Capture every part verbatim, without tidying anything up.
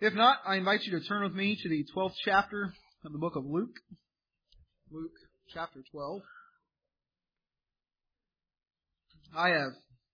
If not, I invite you to turn with me to the twelfth chapter of the book of Luke. Luke chapter twelve. I have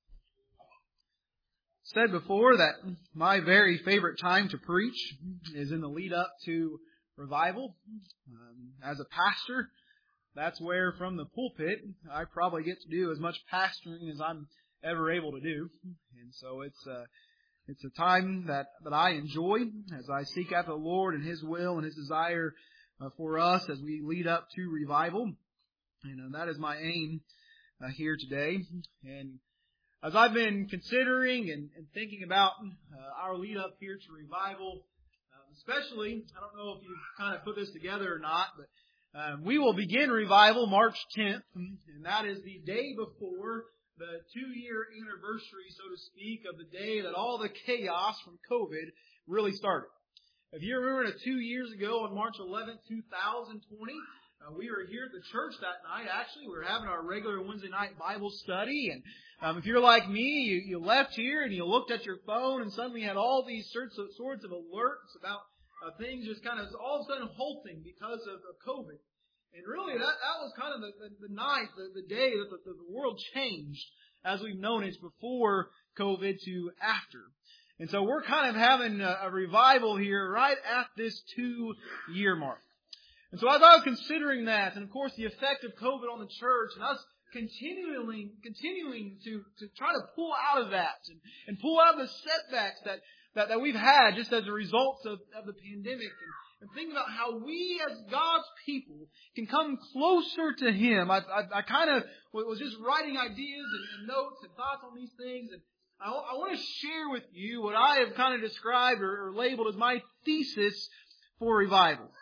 said before that my very favorite time to preach is in the lead up to revival. Um, as a pastor, that's where from the pulpit I probably get to do as much pastoring as I'm ever able to do. And so it's uh, it's a time that, that I enjoy as I seek after the Lord and His will and His desire uh, for us as we lead up to revival. And uh, that is my aim uh, here today. And as I've been considering and, and thinking about uh, our lead up here to revival, uh, especially, I don't know if you've kind of put this together or not, but um, we will begin revival March tenth, and that is the day before the two-year anniversary, so to speak, of the day that all the chaos from COVID really started. If you remember that two years ago on March eleventh, two thousand twenty, uh, we were here at the church that night. Actually, we were having our regular Wednesday night Bible study. And um, if you're like me, you, you left here and you looked at your phone and suddenly had all these sorts of, sorts of alerts about uh, things just kind of all of a sudden halting because of, of COVID. And really, that, that was kind of the, the, the night, the, the day that the, the world changed as we've known it before COVID to after. And so we're kind of having a, a revival here right at this two-year mark. And so as I was considering that, and of course the effect of COVID on the church, and us continuing continuing to, to try to pull out of that, and, and pull out of the setbacks that, that, that we've had just as a result of, of the pandemic, and And think about how we as God's people can come closer to Him. I, I, I kind of was just writing ideas and, and notes and thoughts on these things. And I, I want to share with you what I have kind of described or, or labeled as my thesis for revival.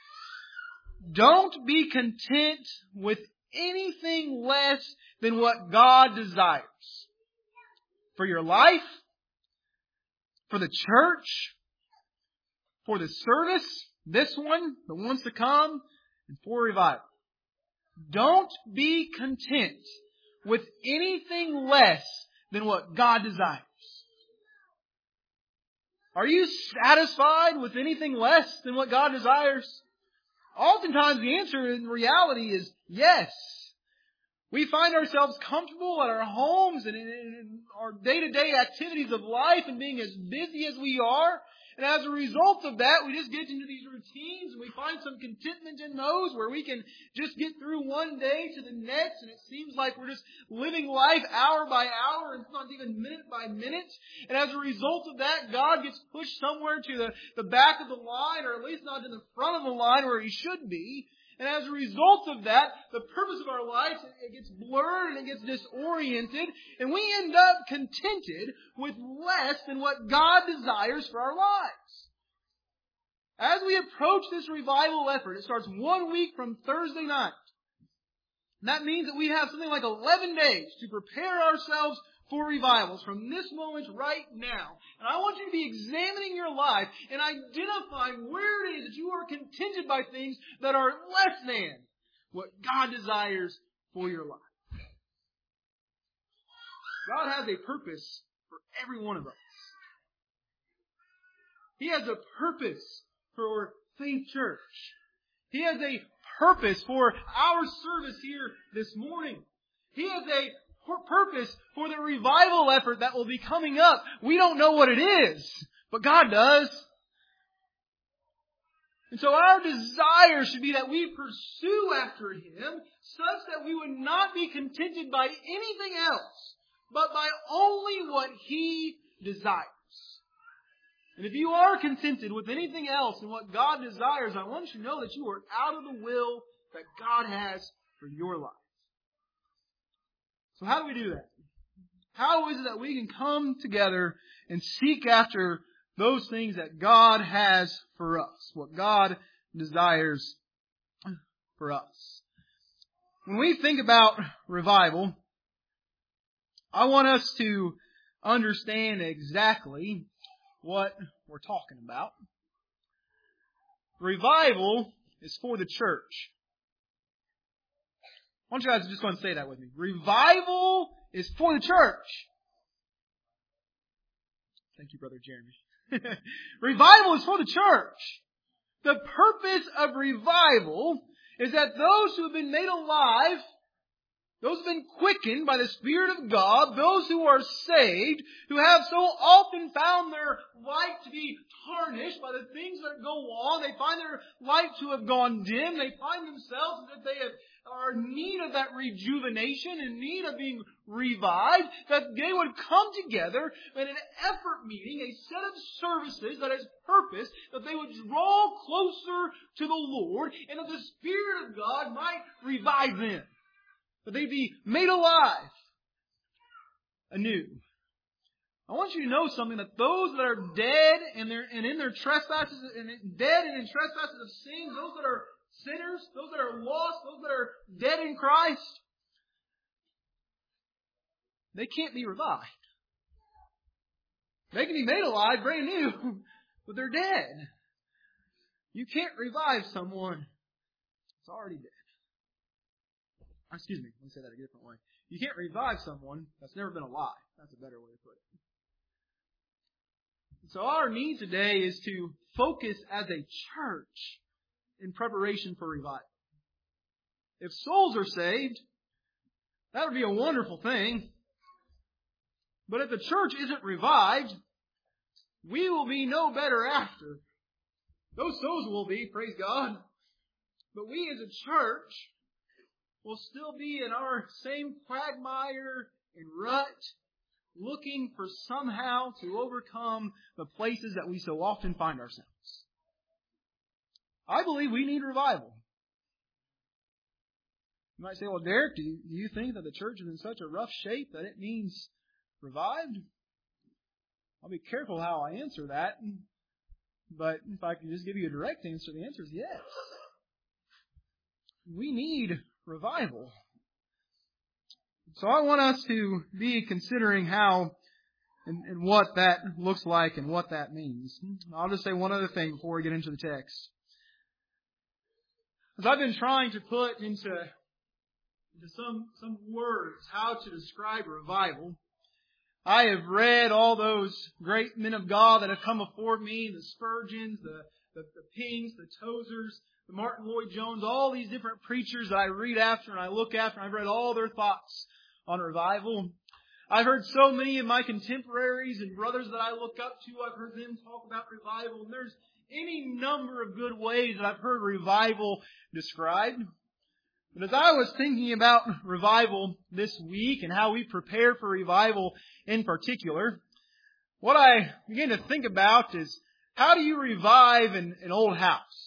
Don't be content with anything less than what God desires. For your life, for the church, for the service, this one, the ones to come, and for revival. Don't be content with anything less than what God desires. Are you satisfied with anything less than what God desires? Oftentimes the answer in reality is yes. We find ourselves comfortable at our homes and in our day-to-day activities of life and being as busy as we are. And as a result of that, we just get into these routines and we find some contentment in those where we can just get through one day to the next, and it seems like we're just living life hour by hour and not even minute by minute. And as a result of that, God gets pushed somewhere to the, the back of the line, or at least not in the front of the line where He should be. And as a result of that, the purpose of our life, it gets blurred and it gets disoriented, and we end up contented with less than what God desires for our lives. As we approach this revival effort, it starts one week from Thursday night. And that means that we have something like eleven days to prepare ourselves for revivals from this moment right now. And I want you to be examining your life and identifying where it is that you are contented by things that are less than what God desires for your life. God has a purpose for every one of us. He has a purpose for Faith Church. He has a purpose for our service here this morning. He has a purpose for the revival effort that will be coming up. We don't know what it is, but God does. And so our desire should be that we pursue after Him such that we would not be contented by anything else, but by only what He desires. And if you are contented with anything else than what God desires, I want you to know that you are out of the will that God has for your life. So how do we do that? How is it that we can come together and seek after those things that God has for us, what God desires for us? When we think about revival, I want us to understand exactly what we're talking about. Revival is for the church. I want you guys to just go and say that with me. Revival is for the church. Thank you, Brother Jeremy. Revival is for the church. The purpose of revival is that those who have been made alive, those who have been quickened by the Spirit of God, those who are saved, who have so often found their light to be tarnished by the things that go on, they find their light to have gone dim, they find themselves that they have, are in need of that rejuvenation, in need of being revived, that they would come together in an effort meeting, a set of services that has purpose, that they would draw closer to the Lord, and that the Spirit of God might revive them. That they'd be made alive anew. I want you to know something, that those that are dead and, they're, and in their trespasses, and dead and in trespasses of sin, those that are sinners, those that are lost, those that are dead in Christ, they can't be revived. They can be made alive brand new, but they're dead. You can't revive someone that's already dead. Excuse me, let me say that a different way. You can't revive someone that's never been alive. That's a better way to put it. So our need today is to focus as a church in preparation for revival. If souls are saved, that would be a wonderful thing. But if the church isn't revived, we will be no better after. Those souls will be, praise God. But we as a church will still be in our same quagmire and rut, looking for somehow to overcome the places that we so often find ourselves. I believe we need revival. You might say, well, Derek, do you, do you think that the church is in such a rough shape that it needs revived? I'll be careful how I answer that. But if I can just give you a direct answer, the answer is yes. We need revival. So I want us to be considering how and, and what that looks like and what that means. I'll just say one other thing before we get into the text. As I've been trying to put into, into some, some words how to describe revival, I have read all those great men of God that have come before me, the Spurgeons, the, the, the Pings, the Tozers, the Martin Lloyd-Jones, all these different preachers that I read after and I look after, and I've read all their thoughts on revival. I've heard so many of my contemporaries and brothers that I look up to, I've heard them talk about revival, and there's any number of good ways that I've heard revival described. But as I was thinking about revival this week and how we prepare for revival in particular, what I began to think about is, how do you revive an, an old house?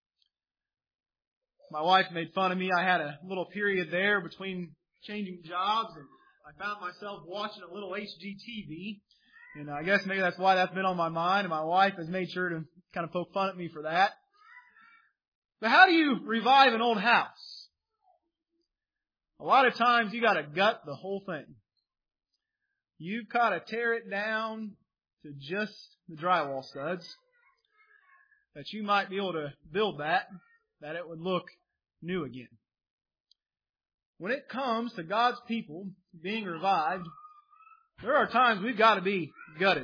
My wife made fun of me. I had a little period there between changing jobs, and I found myself watching a little H G T V. And I guess maybe that's why that's been on my mind, and my wife has made sure to kind of poke fun at me for that. But how do you revive an old house? A lot of times you got to gut the whole thing. You've got to tear it down to just the drywall studs, that you might be able to build that, that it would look new again. When it comes to God's people being revived, there are times we've got to be gutted.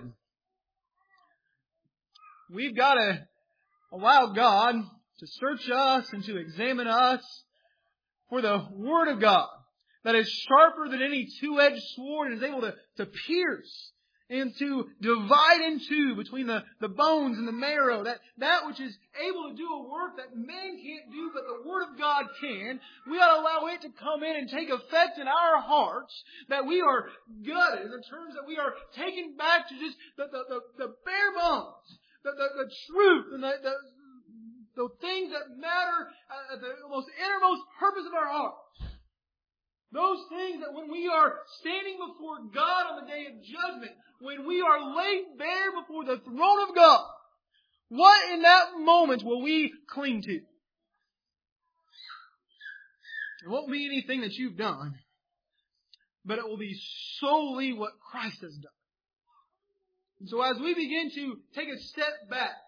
We've got to allow God to search us and to examine us for the Word of God that is sharper than any two-edged sword and is able to, to pierce and to divide in two between the, the bones and the marrow, that, that which is able to do a work that man can't do, but the Word of God can. We ought to allow it to come in and take effect in our hearts, that we are gutted in the terms that we are taken back to just the, the, the, the bare bones, the, the, the truth and the, the, the things that matter at the most innermost purpose of our hearts. Those things that when we are standing before God on the day of judgment, when we are laid bare before the throne of God, what in that moment will we cling to? It won't be anything that you've done, but it will be solely what Christ has done. And so as we begin to take a step back,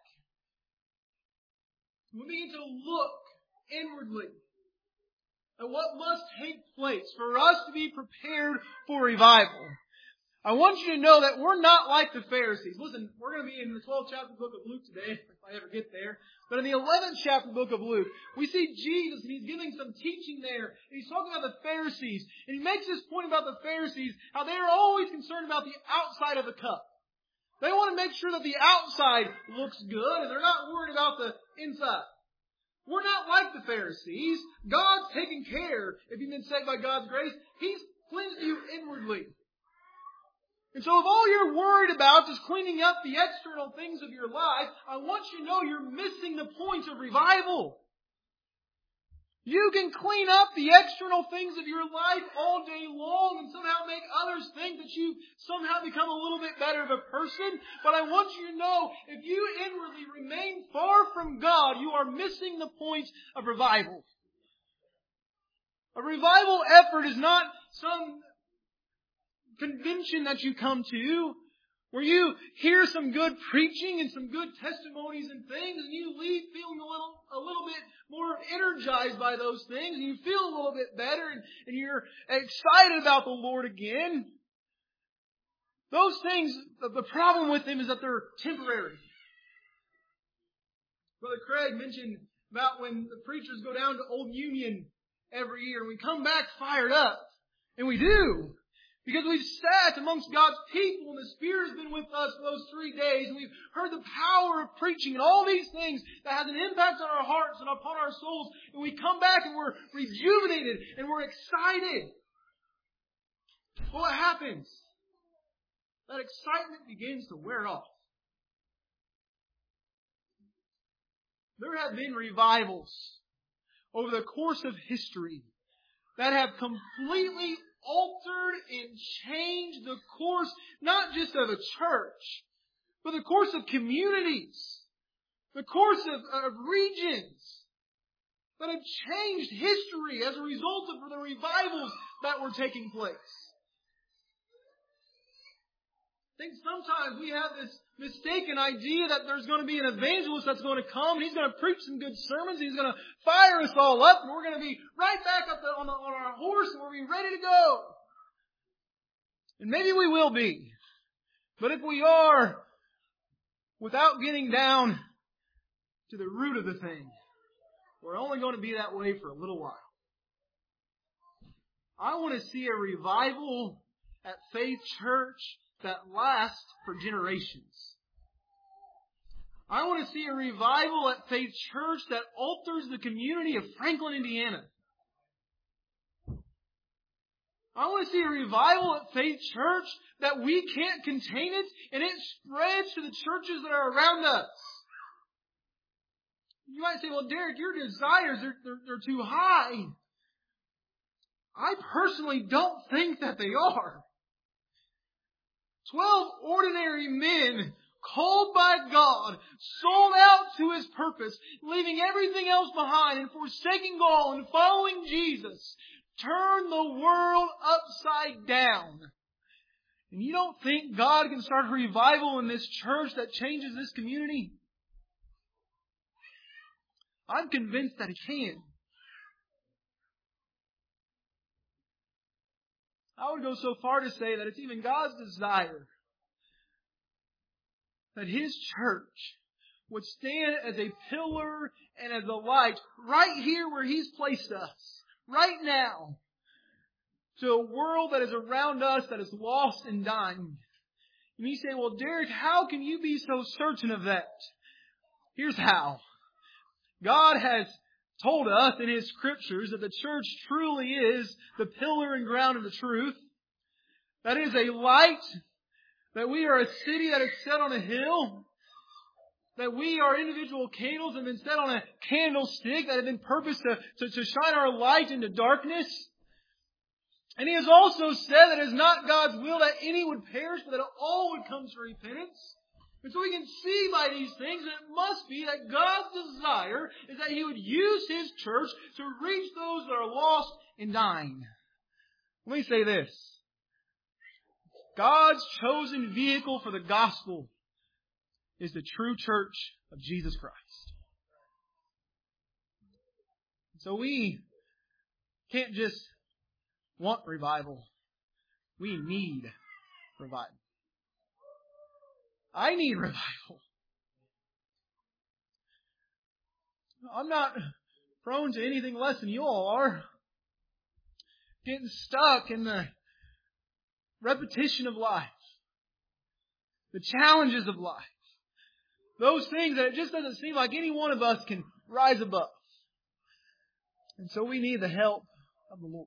we begin to look inwardly at what must take place for us to be prepared for revival, I want you to know that we're not like the Pharisees. Listen, we're going to be in the twelfth chapter book of Luke today, if I ever get there. But in the eleventh chapter book of Luke, we see Jesus, and He's giving some teaching there. And He's talking about the Pharisees. And He makes this point about the Pharisees, how they are always concerned about the outside of the cup. They want to make sure that the outside looks good, and they're not worried about the inside. We're not like the Pharisees. God's taken care, if you've been saved by God's grace, He's cleansed you inwardly. And so if all you're worried about is cleaning up the external things of your life, I want you to know you're missing the point of revival. You can clean up the external things of your life all day long and somehow make others think that you somehow become a little bit better of a person. But I want you to know, if you inwardly remain far from God, you are missing the point of revival. A revival effort is not some convention that you come to where you hear some good preaching and some good testimonies and things, and you leave feeling a little a little bit more energized by those things, and you feel a little bit better, and, and you're excited about the Lord again. Those things, the, the problem with them is that they're temporary. Brother Craig mentioned about when the preachers go down to Old Union every year, and we come back fired up. And we do. Because we've sat amongst God's people, and the Spirit has been with us for those three days, and we've heard the power of preaching and all these things that has an impact on our hearts and upon our souls. And we come back and we're rejuvenated and we're excited. Well, what happens? That excitement begins to wear off. There have been revivals over the course of history that have completely altered and changed the course, not just of a church, but the course of communities, the course of, of regions, that have changed history as a result of the revivals that were taking place. I think sometimes we have this mistaken idea that there's going to be an evangelist that's going to come, and he's going to preach some good sermons, he's going to fire us all up, and we're going to be right back up the, on, the, on our horse, and we'll be ready to go. And maybe we will be. But if we are, without getting down to the root of the thing, we're only going to be that way for a little while. I want to see a revival at Faith Church that lasts for generations. I want to see a revival at Faith Church that alters the community of Franklin, Indiana. I want to see a revival at Faith Church that we can't contain it, and it spreads to the churches that are around us. You might say, well, Derek, your desires, they're, they're, they're too high. I personally don't think that they are. Twelve ordinary men called by God, sold out to His purpose, leaving everything else behind and forsaking all and following Jesus, turn the world upside down. And you don't think God can start a revival in this church that changes this community? I'm convinced that He can. I would go so far to say that it's even God's desire that His church would stand as a pillar and as a light right here where He's placed us, right now, to a world that is around us that is lost and dying. And you say, well, Derek, how can you be so certain of that? Here's how. God has told us in His Scriptures that the church truly is the pillar and ground of the truth. That is a light. That we are a city that is set on a hill. That we are individual candles and have been set on a candlestick that have been purposed to, to, to shine our light into darkness. And He has also said that it is not God's will that any would perish, but that all would come to repentance. And so we can see by these things that it must be that God's desire is that He would use His church to reach those that are lost and dying. Let me say this. God's chosen vehicle for the gospel is the true church of Jesus Christ. So we can't just want revival. We need revival. I need revival. I'm not prone to anything less than you all are. Getting stuck in the repetition of life. The challenges of life. Those things that it just doesn't seem like any one of us can rise above. And so we need the help of the Lord.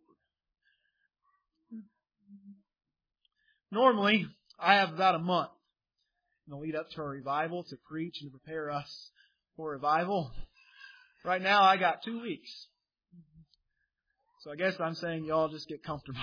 Normally, I have about a month in the lead up to our revival to preach and to prepare us for revival. Right now, I got two weeks. So I guess I'm saying y'all just get comfortable.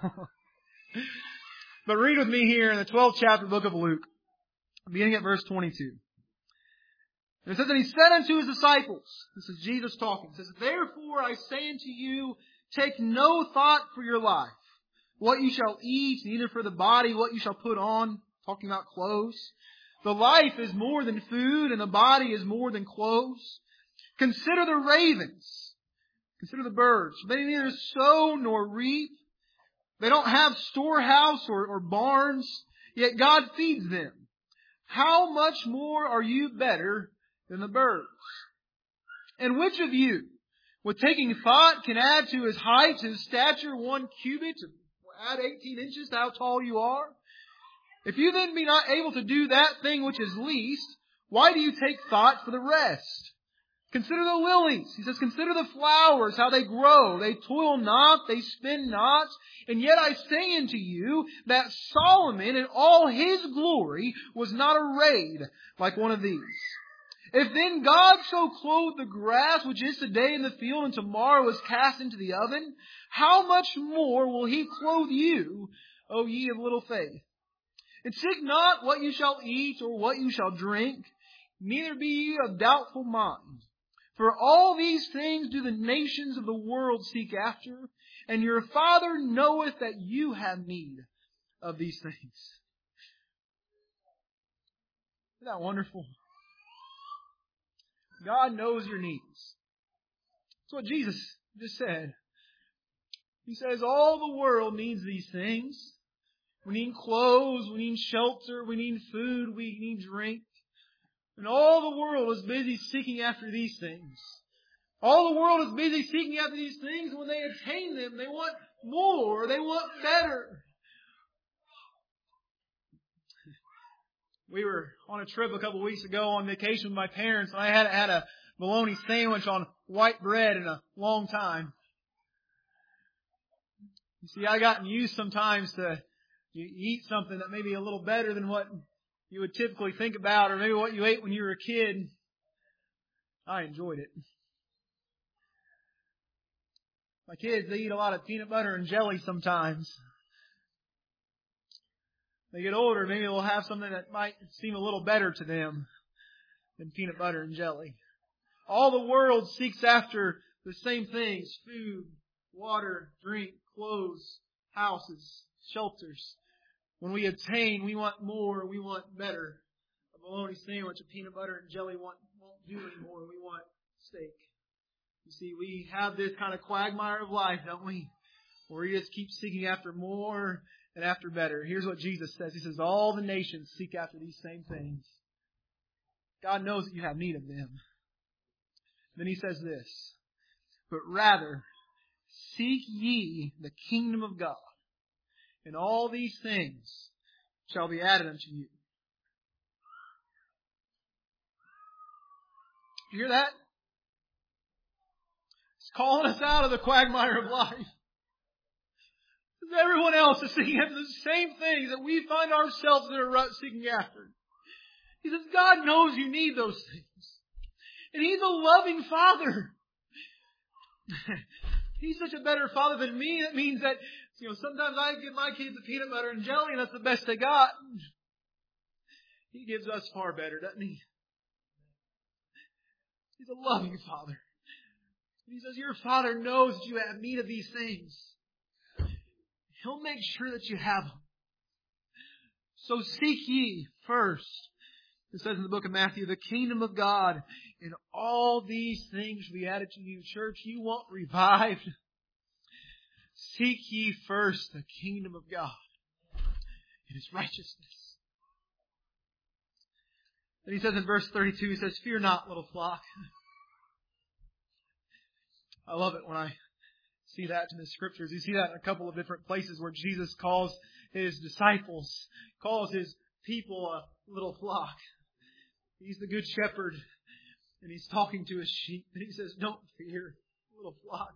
But read with me here in the twelfth chapter of the book of Luke, beginning at verse twenty-two. And it says, and he said unto his disciples, this is Jesus talking, it says, therefore I say unto you, take no thought for your life, what you shall eat, neither for the body what you shall put on, talking about clothes. The life is more than food, and the body is more than clothes. Consider the ravens, consider the birds. They neither sow nor reap. They don't have storehouse or, or barns, yet God feeds them. How much more are you better than the birds? And which of you, with taking thought, can add to his height, his stature, one cubit, or add eighteen inches to how tall you are? If you then be not able to do that thing which is least, why do you take thought for the rest? Consider the lilies. He says, consider the flowers, how they grow. They toil not, they spin not. And yet I say unto you that Solomon in all his glory was not arrayed like one of these. If then God so clothe the grass which is today in the field and tomorrow is cast into the oven, how much more will He clothe you, O ye of little faith? And seek not what you shall eat or what you shall drink, neither be ye of doubtful mind. For all these things do the nations of the world seek after, and your Father knoweth that you have need of these things. Isn't that wonderful? God knows your needs. That's what Jesus just said. He says all the world needs these things. We need clothes, we need shelter, we need food, we need drink. And all the world is busy seeking after these things. All the world is busy seeking after these things. When they attain them, they want more, they want better. We were on a trip a couple of weeks ago on vacation with my parents, and I hadn't had a bologna sandwich on white bread in a long time. You see, I gotten used sometimes to you eat something that may be a little better than what you would typically think about, or maybe what you ate when you were a kid. I enjoyed it. My kids, they eat a lot of peanut butter and jelly sometimes. They get older, maybe they'll have something that might seem a little better to them than peanut butter and jelly. All the world seeks after the same things: food, water, drink, clothes, houses, shelters. When we attain, we want more, we want better. A bologna sandwich, a peanut butter and jelly won't, won't do anymore. We want steak. You see, we have this kind of quagmire of life, don't we? Where we just keep seeking after more and after better. Here's what Jesus says. He says, all the nations seek after these same things. God knows that you have need of them. Then He says this, but rather seek ye the kingdom of God, and all these things shall be added unto you. You hear that? It's calling us out of the quagmire of life. Because everyone else is seeking after the same things that we find ourselves in a rut seeking after. He says, God knows you need those things. And He's a loving Father. He's such a better Father than me. That means that, you know, sometimes I give my kids a peanut butter and jelly and that's the best they got. He gives us far better, doesn't He? He's a loving Father. He says, your Father knows that you have need of these things. He'll make sure that you have them. So seek ye first, it says in the book of Matthew, the kingdom of God, and all these things will be added to you. Church, you want revived? Seek ye first the kingdom of God, His righteousness. And He says in verse thirty-two, He says, "Fear not, little flock." I love it when I see that in the Scriptures. You see that in a couple of different places where Jesus calls His disciples, calls His people a little flock. He's the good shepherd, and He's talking to His sheep. And He says, "Don't fear, little flock."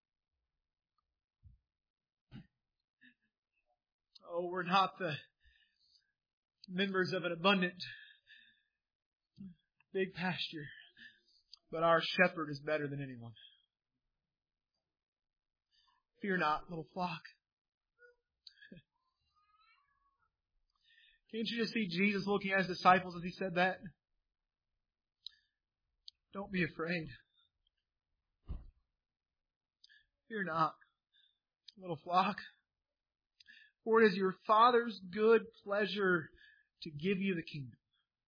Oh, we're not the members of an abundant big pasture, but our shepherd is better than anyone. Fear not, little flock. Can't you just see Jesus looking at His disciples as He said that? Don't be afraid. Fear not, little flock. For it is your Father's good pleasure to give you the kingdom.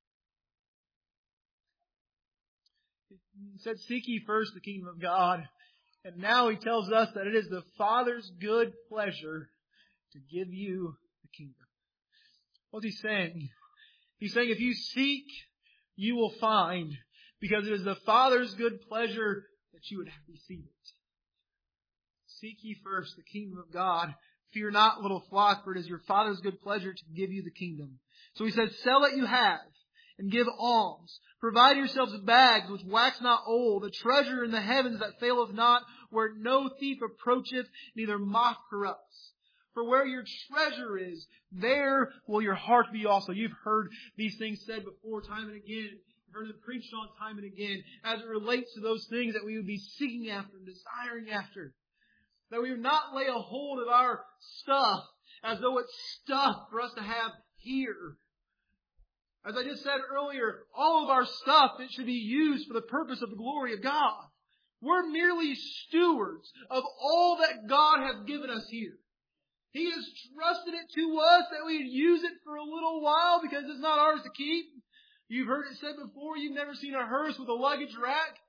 He said, "Seek ye first the kingdom of God." And now He tells us that it is the Father's good pleasure to give you the kingdom. What's He saying? He's saying if you seek, you will find, because it is the Father's good pleasure that you would receive it. Seek ye first the kingdom of God. Fear not, little flock, for it is your Father's good pleasure to give you the kingdom. So He says, sell what you have and give alms. Provide yourselves bags which wax not old, a treasure in the heavens that faileth not, where no thief approacheth, neither moth corrupts. For where your treasure is, there will your heart be also. You've heard these things said before time and again. You've heard them preached on time and again as it relates to those things that we would be seeking after and desiring after. That we would not lay a hold of our stuff as though it's stuff for us to have here. As I just said earlier, all of our stuff, it should be used for the purpose of the glory of God. We're merely stewards of all that God has given us here. He has trusted it to us that we use it for a little while because it's not ours to keep. You've heard it said before, you've never seen a hearse with a luggage rack.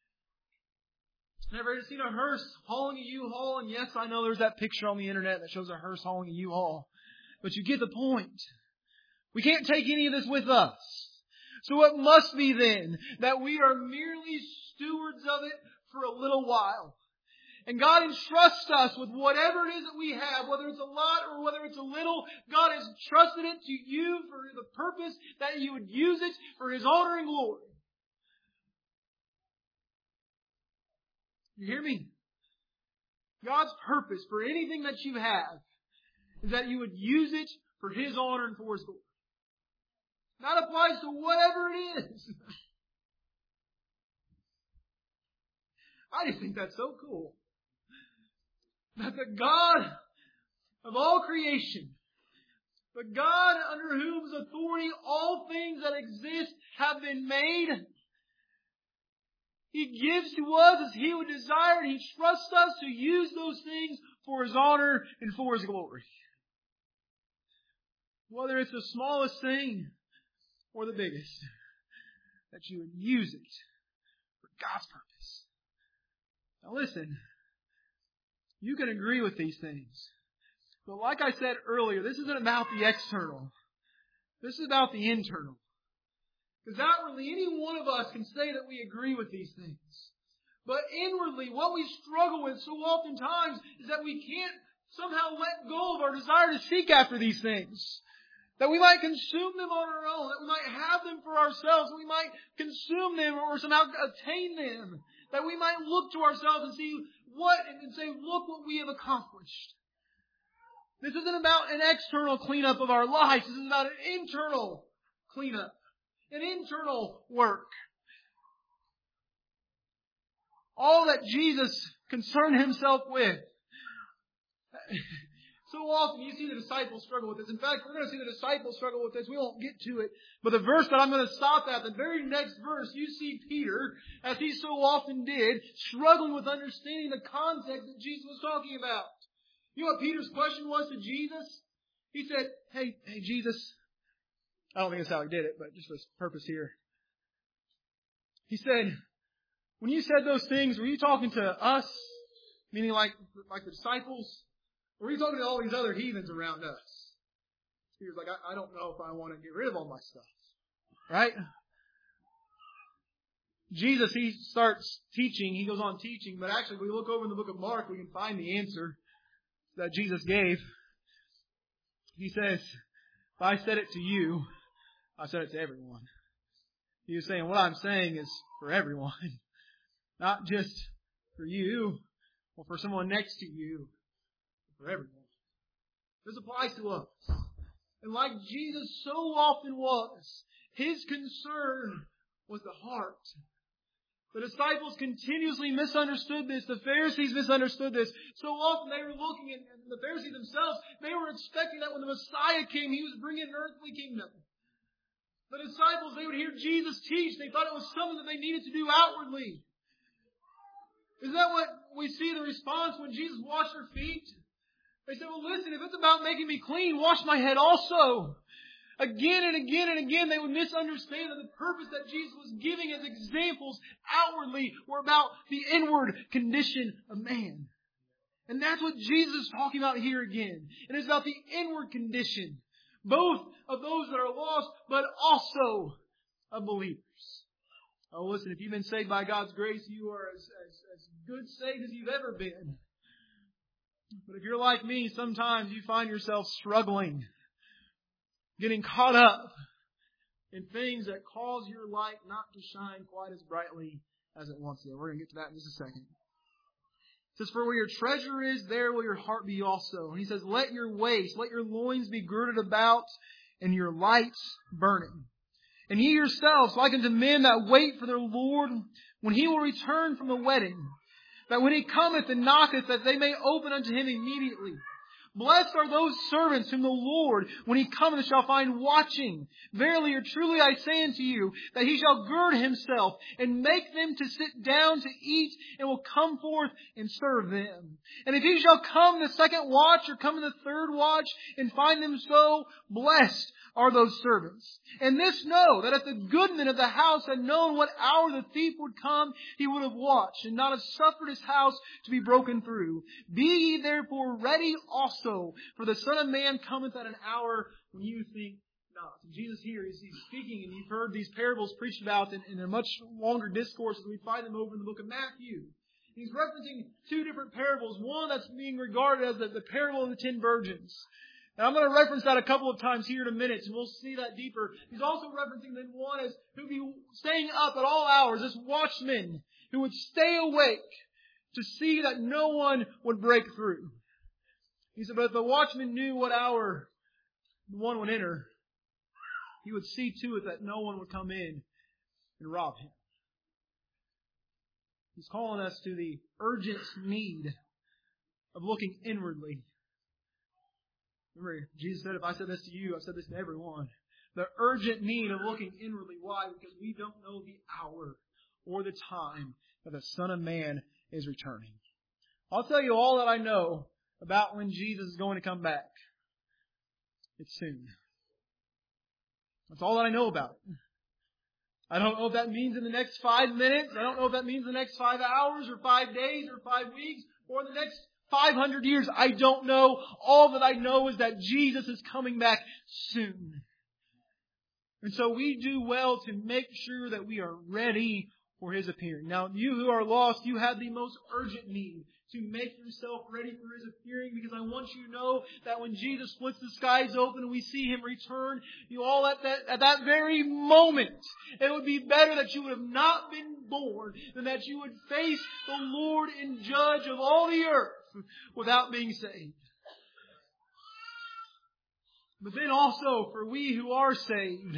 Never seen a hearse hauling a U-Haul, and yes, I know there's that picture on the internet that shows a hearse hauling a U-Haul. But you get the point. We can't take any of this with us. So it must be then that we are merely stewards of it for a little while. And God entrusts us with whatever it is that we have, whether it's a lot or whether it's a little. God has trusted it to you for the purpose that you would use it for His honor and glory. You hear me? God's purpose for anything that you have is that you would use it for His honor and for His glory. That applies to whatever it is. I just think that's so cool. That the God of all creation, the God under whose authority all things that exist have been made, He gives to us as He would desire, and He trusts us to use those things for His honor and for His glory. Whether it's the smallest thing or the biggest, that you would use it for God's purpose. Now listen, you can agree with these things. But like I said earlier, this isn't about the external. This is about the internal. Because outwardly, any one of us can say that we agree with these things. But inwardly, what we struggle with so oftentimes is that we can't somehow let go of our desire to seek after these things. That we might consume them on our own. That we might have them for ourselves. That we might consume them or somehow attain them. That we might look to ourselves and see what, and say, look what we have accomplished. This isn't about an external cleanup of our lives. This is about an internal cleanup. An internal work. All that Jesus concerned Himself with. So often you see the disciples struggle with this. In fact, we're going to see the disciples struggle with this. We won't get to it. But the verse that I'm going to stop at, the very next verse, you see Peter, as he so often did, struggling with understanding the context that Jesus was talking about. You know what Peter's question was to Jesus? He said, hey, hey, Jesus. I don't think that's how he did it, but just for purpose here. He said, when you said those things, were you talking to us? Meaning like, like the disciples? Or were you talking to all these other heathens around us? Peter's like, I, I don't know if I want to get rid of all my stuff. Right? Jesus, he starts teaching. He goes on teaching. But actually, if we look over in the book of Mark, we can find the answer that Jesus gave. He says, if I said it to you, I said it to everyone. He was saying, what I'm saying is for everyone. Not just for you or for someone next to you. For everyone. This applies to us. And like Jesus so often was, His concern was the heart. The disciples continuously misunderstood this. The Pharisees misunderstood this. So often they were looking at the Pharisees themselves. They were expecting that when the Messiah came, He was bringing an earthly kingdom. The disciples, they would hear Jesus teach. They thought it was something that they needed to do outwardly. Isn't that what we see the response when Jesus washed their feet? They said, well, listen, if it's about making me clean, wash my head also. Again and again and again, they would misunderstand that the purpose that Jesus was giving as examples outwardly were about the inward condition of man. And that's what Jesus is talking about here again. It is about the inward condition, both of those that are lost, but also of believers. Oh, listen, if you've been saved by God's grace, you are as, as, as good saved as you've ever been. But if you're like me, sometimes you find yourself struggling, getting caught up in things that cause your light not to shine quite as brightly as it once did. We're going to get to that in just a second. It says, for where your treasure is, there will your heart be also. And he says, let your waist, let your loins be girded about, and your lights burning. And ye yourselves, like unto men that wait for their Lord, when He will return from the wedding, that when He cometh and knocketh, that they may open unto Him immediately. Blessed are those servants whom the Lord, when He cometh, shall find watching. Verily or truly I say unto you, that He shall gird Himself, and make them to sit down to eat, and will come forth and serve them. And if He shall come in the second watch, or come in the third watch, and find them so, blessed are those servants. And this know, that if the goodman of the house had known what hour the thief would come, he would have watched, and not have suffered his house to be broken through. Be ye therefore ready also, for the Son of Man cometh at an hour when you think not. And Jesus here is he's speaking, and you've heard these parables preached about in, in a much longer discourse as we find them over in the book of Matthew. He's referencing two different parables. One that's being regarded as the, the parable of the ten virgins. And I'm going to reference that a couple of times here in a minute, and we'll see that deeper. He's also referencing then one as who be staying up at all hours, this watchman who would stay awake to see that no one would break through. He said, but if the watchman knew what hour the one would enter, he would see to it that no one would come in and rob him. He's calling us to the urgent need of looking inwardly. Remember, Jesus said, if I said this to you, I've said this to everyone. The urgent need of looking inwardly. Why? Because we don't know the hour or the time that the Son of Man is returning. I'll tell you all that I know about when Jesus is going to come back. It's soon. That's all that I know about it. I don't know if that means in the next five minutes. I don't know if that means the next five hours or five days or five weeks or the next five hundred years. I don't know. All that I know is that Jesus is coming back soon. And so we do well to make sure that we are ready for His appearing. Now, you who are lost, you have the most urgent need to make yourself ready for His appearing, because I want you to know that when Jesus splits the skies open and we see Him return, you all at that, at that very moment, it would be better that you would have not been born than that you would face the Lord and Judge of all the earth without being saved. But then also, for we who are saved,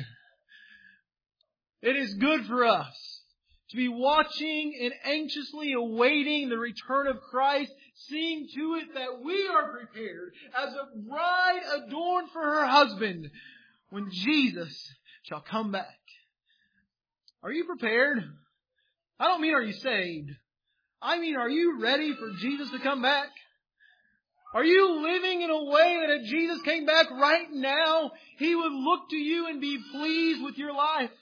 it is good for us to be watching and anxiously awaiting the return of Christ, seeing to it that we are prepared as a bride adorned for her husband when Jesus shall come back. Are you prepared? I don't mean are you saved. I mean, are you ready for Jesus to come back? Are you living in a way that if Jesus came back right now, He would look to you and be pleased with your life?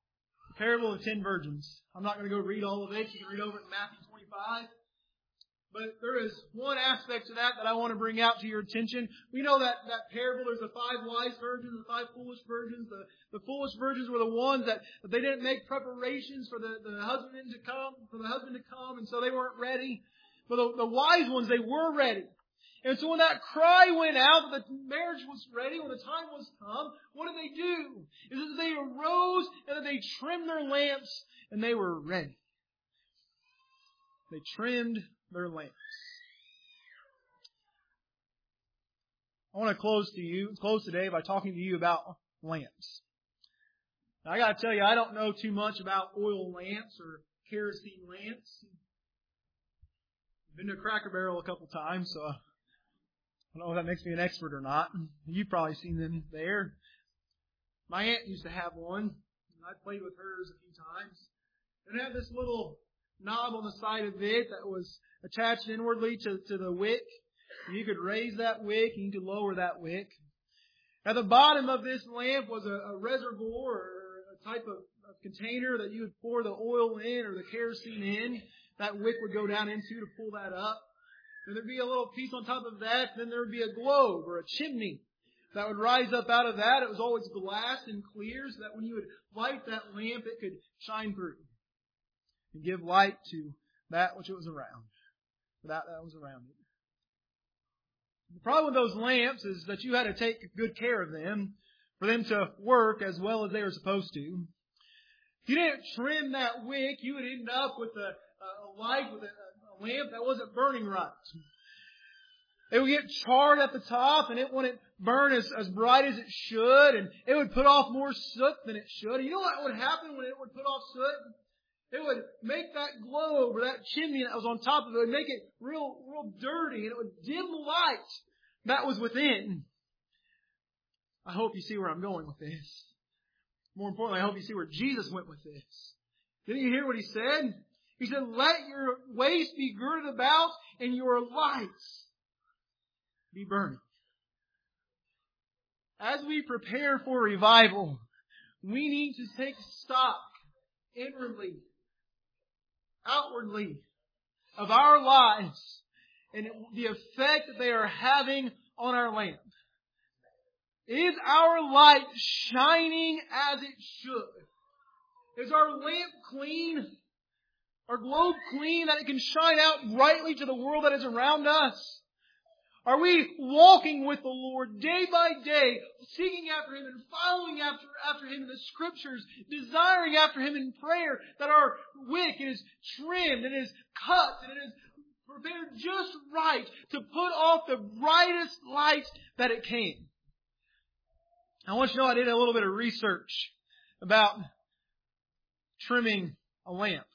The parable of the ten virgins. I'm not going to go read all of it. You can read over it in Matthew twenty-five. But there is one aspect to that that I want to bring out to your attention. We know that, that parable, there's the five wise virgins, the five foolish virgins. The, the foolish virgins were the ones that, that they didn't make preparations for the, the husband to come, for the husband to come, and so they weren't ready. But the, the wise ones, they were ready. And so when that cry went out that the marriage was ready, when the time was come, what did they do? Is that they arose and that they trimmed their lamps and they were ready. They trimmed their lamps. I want to close to you, close today by talking to you about lamps. Now, I got to tell you, I don't know too much about oil lamps or kerosene lamps. I've been to Cracker Barrel a couple times, so I don't know if that makes me an expert or not. You've probably seen them there. My aunt used to have one, and I played with hers a few times. And it had this little knob on the side of it that was attached inwardly to, to the wick. And you could raise that wick and you could lower that wick. At the bottom of this lamp was a, a reservoir or a type of, of container that you would pour the oil in or the kerosene in. That wick would go down into to pull that up. And there'd be a little piece on top of that. Then there would be a globe or a chimney that would rise up out of that. It was always glass and clear so that when you would light that lamp, it could shine through and give light to that which it was around, that that was around it. The problem with those lamps is that you had to take good care of them for them to work as well as they were supposed to. If you didn't trim that wick, you would end up with a, a light, with a, a lamp that wasn't burning right. It would get charred at the top and it wouldn't burn as, as bright as it should, and it would put off more soot than it should. And you know what would happen when it would put off soot? It would make that globe or that chimney that was on top of it, it would make it real, real dirty, and it would dim the light that was within. I hope you see where I'm going with this. More importantly, I hope you see where Jesus went with this. Didn't you hear what He said? He said, let your waist be girded about and your lights be burning. As we prepare for revival, we need to take stock inwardly, outwardly, of our lives and the effect that they are having on our lamp. Is our light shining as it should? Is our lamp clean? Our globe clean that it can shine out brightly to the world that is around us? Are we walking with the Lord day by day, seeking after Him and following after, after Him in the Scriptures, desiring after Him in prayer, that our wick is trimmed and is cut and it is prepared just right to put off the brightest light that it can? I want you to know I did a little bit of research about trimming a lamp.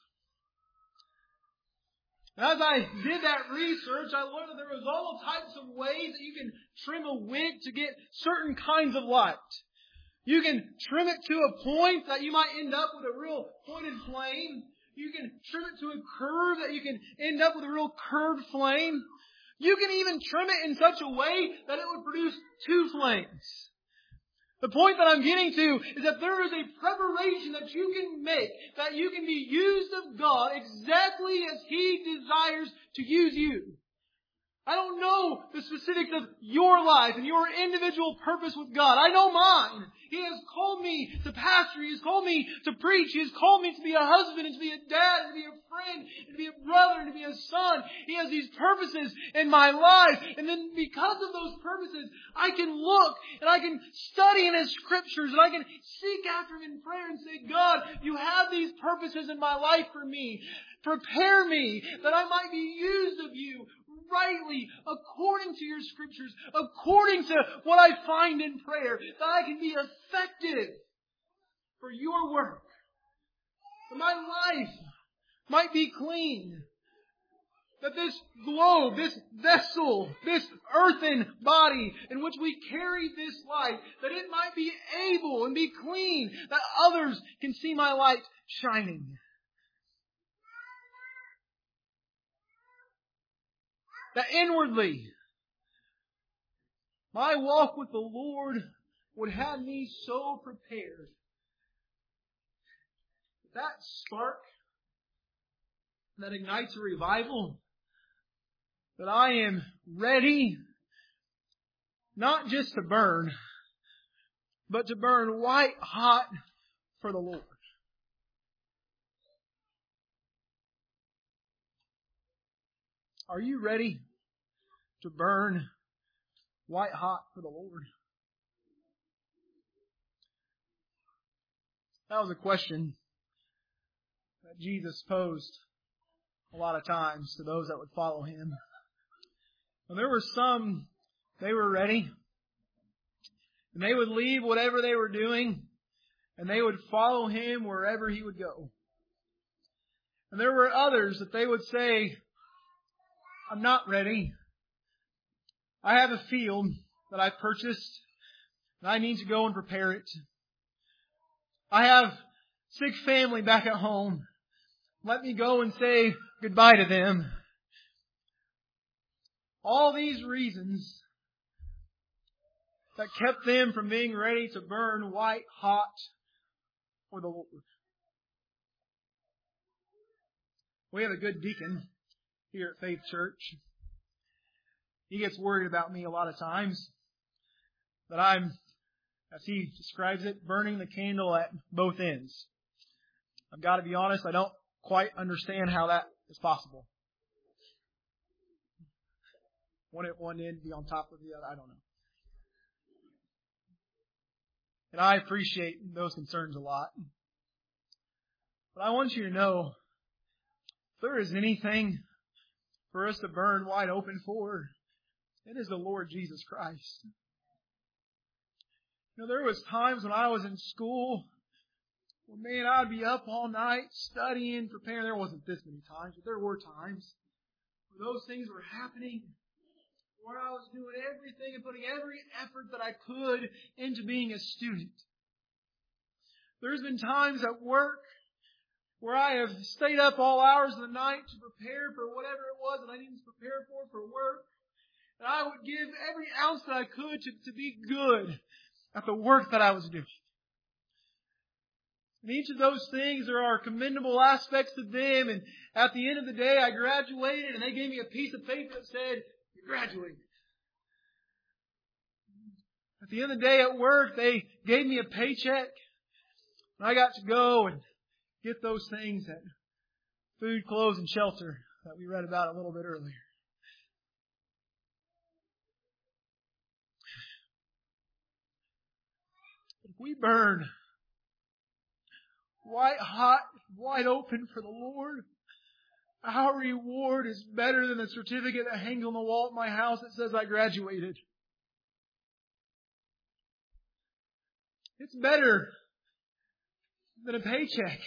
As I did that research, I learned that there was all types of ways that you can trim a wick to get certain kinds of light. You can trim it to a point that you might end up with a real pointed flame. You can trim it to a curve that you can end up with a real curved flame. You can even trim it in such a way that it would produce two flames. The point that I'm getting to is that there is a preparation that you can make, that you can be used of God exactly as He desires to use you. I don't know the specifics of your life and your individual purpose with God. I know mine. He has called me to pastor. He has called me to preach. He has called me to be a husband and to be a dad and to be a friend and to be a brother and to be a son. He has these purposes in my life. And then because of those purposes, I can look and I can study in His Scriptures and I can seek after Him in prayer and say, God, You have these purposes in my life for me. Prepare me that I might be used of You rightly, according to Your Scriptures, according to what I find in prayer, that I can be effective for Your work. That my life might be clean. That this globe, this vessel, this earthen body in which we carry this light, that it might be able and be clean, that others can see my light shining. That inwardly, my walk with the Lord would have me so prepared. That spark that ignites a revival, that I am ready not just to burn, but to burn white hot for the Lord. Are you ready to burn white hot for the Lord? That was a question that Jesus posed a lot of times to those that would follow Him. And there were some, they were ready. And they would leave whatever they were doing. And they would follow Him wherever He would go. And there were others that they would say, I'm not ready. I have a field that I purchased. And I need to go and prepare it. I have sick family back at home. Let me go and say goodbye to them. All these reasons that kept them from being ready to burn white hot for the Lord. We have a good deacon here at Faith Church. He gets worried about me a lot of times. That I'm, as he describes it, burning the candle at both ends. I've got to be honest, I don't quite understand how that is possible. One at one end, be on top of the other, I don't know. And I appreciate those concerns a lot. But I want you to know, if there is anything for us to burn wide open for, it is the Lord Jesus Christ. You know, there was times when I was in school where, man, I'd be up all night studying, preparing. There wasn't this many times, but there were times where those things were happening, where I was doing everything and putting every effort that I could into being a student. There's been times at work where I have stayed up all hours of the night to prepare for whatever it was that I needed to prepare for, for work. And I would give every ounce that I could to, to be good at the work that I was doing. And each of those things, there are commendable aspects to them. And at the end of the day, I graduated and they gave me a piece of paper that said, you graduated. At the end of the day at work, they gave me a paycheck. And I got to go and get those things, that food, clothes, and shelter that we read about a little bit earlier. If we burn white hot, wide open for the Lord, our reward is better than the certificate that hangs on the wall at my house that says I graduated. It's better than a paycheck.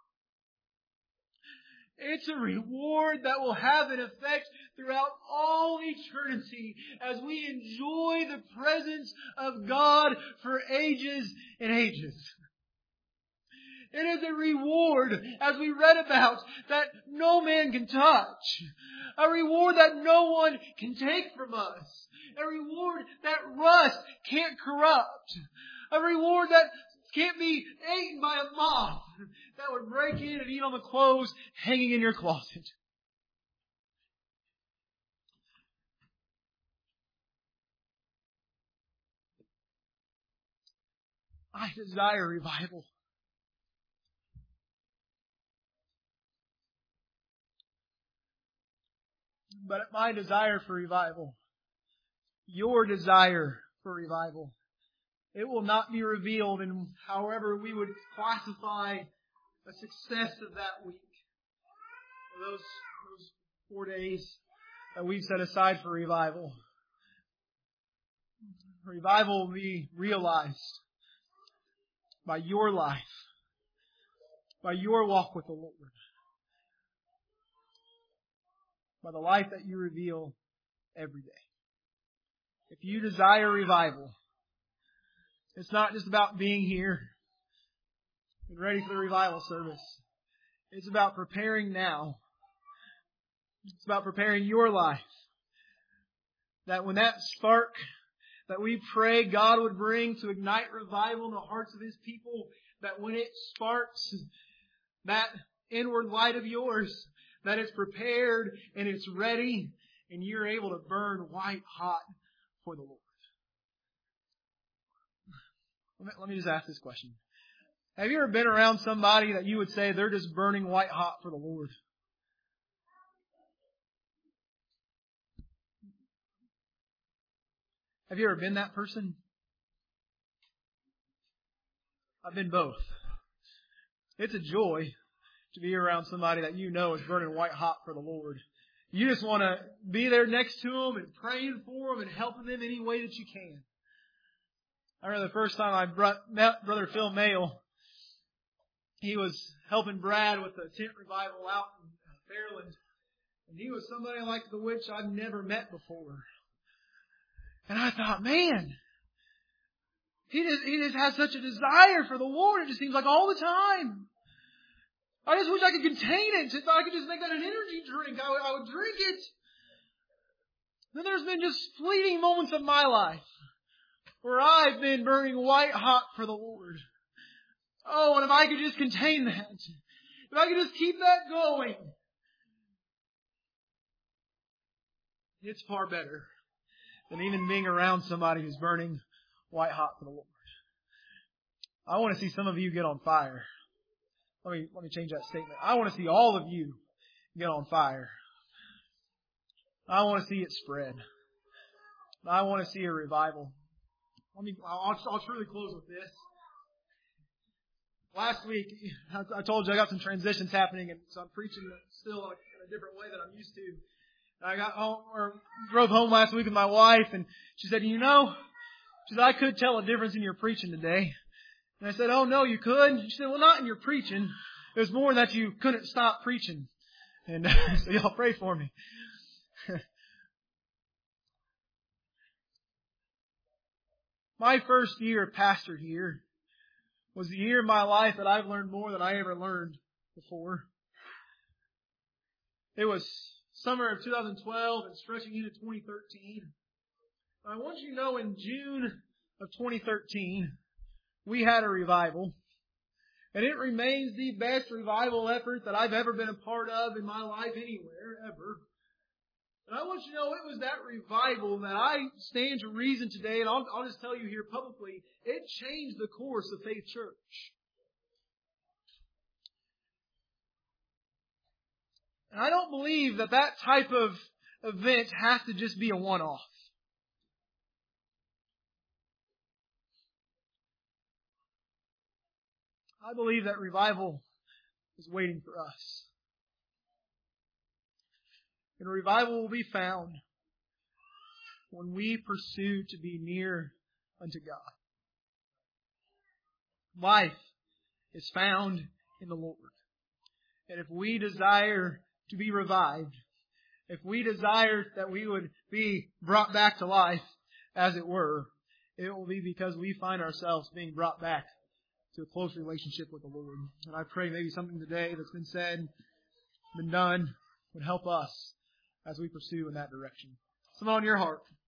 It's a reward that will have an effect throughout all eternity as we enjoy the presence of God for ages and ages. It is a reward, as we read about, that no man can touch. A reward that no one can take from us. A reward that rust can't corrupt. A reward that can't be eaten by a moth that would break in and eat on the clothes hanging in your closet. I desire revival. But my desire for revival, your desire for revival, it will not be revealed in however we would classify the success of that week. Those, those four days that we've set aside for revival. Revival will be realized by your life, by your walk with the Lord, by the life that you reveal every day. If you desire revival, it's not just about being here and ready for the revival service. It's about preparing now. It's about preparing your life. That when that spark that we pray God would bring to ignite revival in the hearts of His people, that when it sparks that inward light of yours, that it's prepared and it's ready and you're able to burn white hot for the Lord? Let me, let me just ask this question. Have you ever been around somebody that you would say they're just burning white hot for the Lord? Have you ever been that person? I've been both. It's a joy to be around somebody that you know is burning white hot for the Lord. You just want to be there next to them and praying for them and helping them any way that you can. I remember the first time I brought, met Brother Phil Mayle. He was helping Brad with the tent revival out in Fairland. And he was somebody like the which I've never met before. And I thought, man, he just, he just has such a desire for the Lord. It just seems like all the time. I just wish I could contain it. If I could just make that an energy drink, I would, I would drink it. Then there's been just fleeting moments of my life where I've been burning white hot for the Lord. Oh, and if I could just contain that. If I could just keep that going. It's far better than even being around somebody who's burning white hot for the Lord. I want to see some of you get on fire. Let me, let me change that statement. I want to see all of you get on fire. I want to see it spread. I want to see a revival. Let me, I'll, I'll truly close with this. Last week, I told you I got some transitions happening, and so I'm preaching still in a different way than I'm used to. I got home, or drove home last week with my wife, and she said, you know, she said, I could tell a difference in your preaching today. And I said, oh, no, you could? She said, well, not in your preaching. It was more that you couldn't stop preaching. And so y'all pray for me. My first year of pastor here was the year of my life that I've learned more than I ever learned before. It was summer of two thousand twelve and stretching into twenty thirteen. I want you to know in June of twenty thirteen, we had a revival. And it remains the best revival effort that I've ever been a part of in my life anywhere, ever. And I want you to know it was that revival that I stand to reason today, and I'll, I'll just tell you here publicly, it changed the course of Faith Church. And I don't believe that that type of event has to just be a one-off. I believe that revival is waiting for us. And revival will be found when we pursue to be near unto God. Life is found in the Lord. And if we desire to be revived, if we desire that we would be brought back to life, as it were, it will be because we find ourselves being brought back to a close relationship with the Lord. And I pray maybe something today that's been said, been done, would help us as we pursue in that direction. Something on your heart.